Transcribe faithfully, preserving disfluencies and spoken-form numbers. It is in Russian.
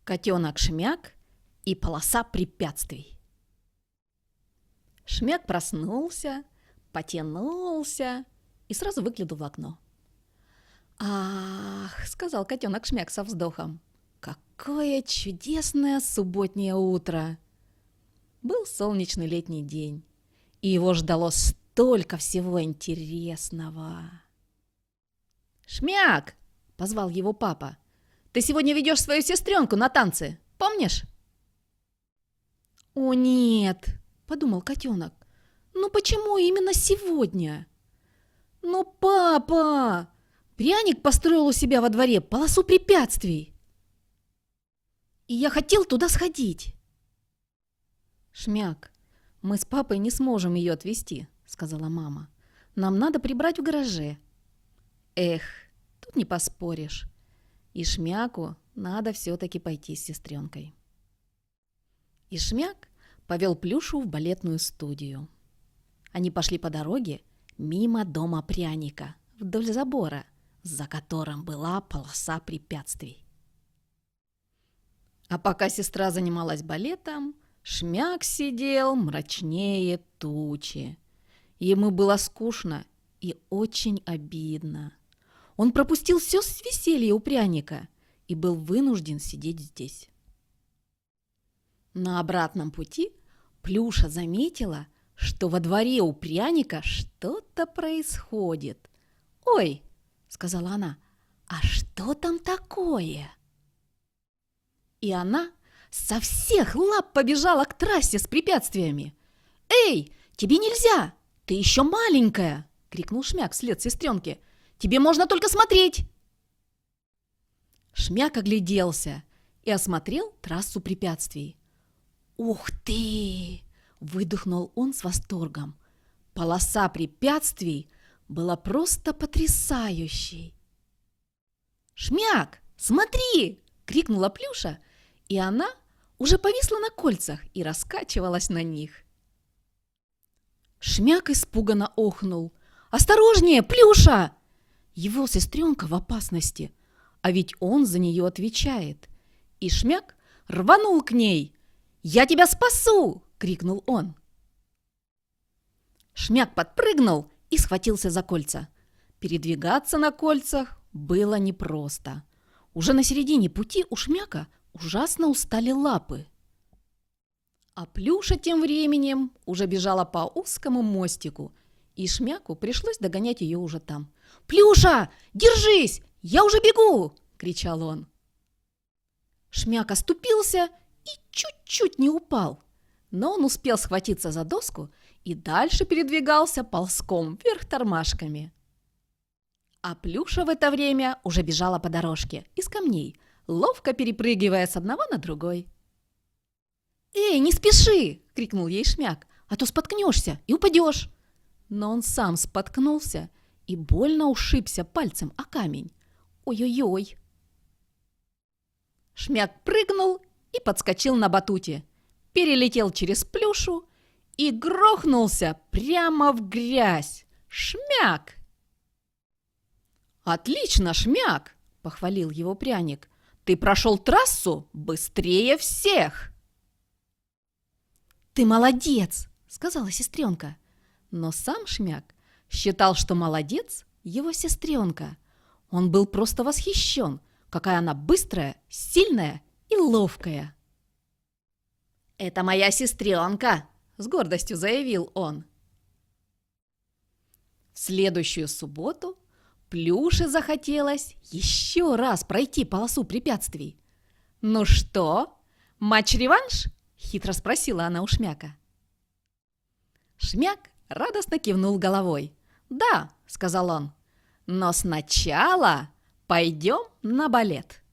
Котенок Шмяк и полоса препятствий. Шмяк проснулся, потянулся и сразу выглянул в окно. «Ах!» — сказал котенок Шмяк со вздохом. «Какое чудесное субботнее утро!» Был солнечный летний день, и его ждало столько всего интересного. «Шмяк!» — позвал его папа. «Ты сегодня ведешь свою сестренку на танцы, помнишь?» «О, нет!» — подумал котенок. «Ну почему именно сегодня?» «Но, папа, пряник построил у себя во дворе полосу препятствий, и я хотел туда сходить». «Шмяк, мы с папой не сможем ее отвезти», — сказала мама. «Нам надо прибрать в гараже». «Эх, тут не поспоришь. И Шмяку надо все-таки пойти с сестренкой». И Шмяк повел Плюшу в балетную студию. Они пошли по дороге мимо дома пряника, вдоль забора, за которым была полоса препятствий. А пока сестра занималась балетом, Шмяк сидел мрачнее тучи. Ему было скучно и очень обидно. Он пропустил все веселье у пряника и был вынужден сидеть здесь. На обратном пути Плюша заметила, что во дворе у пряника что-то происходит. «Ой!» — сказала она. «А что там такое?» И она со всех лап побежала к трассе с препятствиями. «Эй, тебе нельзя! Ты еще маленькая!» — крикнул Шмяк вслед сестренке. «Тебе можно только смотреть!» Шмяк огляделся и осмотрел трассу препятствий. «Ух ты!» — выдохнул он с восторгом. Полоса препятствий была просто потрясающей. «Шмяк, смотри!» — крикнула Плюша, и она уже повисла на кольцах и раскачивалась на них. Шмяк испуганно охнул. «Осторожнее, Плюша!» Его сестренка в опасности, а ведь он за нее отвечает. И Шмяк рванул к ней. «Я тебя спасу!» — крикнул он. Шмяк подпрыгнул и схватился за кольца. Передвигаться на кольцах было непросто. Уже на середине пути у Шмяка ужасно устали лапы. А Плюша тем временем уже бежала по узкому мостику, и Шмяку пришлось догонять ее уже там. «Плюша, держись! Я уже бегу!» — кричал он. Шмяк оступился и чуть-чуть не упал, но он успел схватиться за доску и дальше передвигался ползком вверх тормашками. А Плюша в это время уже бежала по дорожке из камней, ловко перепрыгивая с одного на другой. «Эй, не спеши!» — крикнул ей Шмяк, «а то споткнешься и упадешь!» Но он сам споткнулся и больно ушибся пальцем о камень. Ой-ой-ой! Шмяк прыгнул и подскочил на батуте, перелетел через Плюшу и грохнулся прямо в грязь. Шмяк! «Отлично, Шмяк!» — похвалил его пряник. «Ты прошел трассу быстрее всех!» «Ты молодец!» — сказала сестренка. Но сам Шмяк считал, что молодец его сестренка. Он был просто восхищен, какая она быстрая, сильная и ловкая. «Это моя сестренка!» — с гордостью заявил он. В следующую субботу Плюше захотелось еще раз пройти полосу препятствий. «Ну что, матч-реванш?» — хитро спросила она у Шмяка. Шмяк радостно кивнул головой. «Да», — сказал он, — «но сначала пойдем на балет».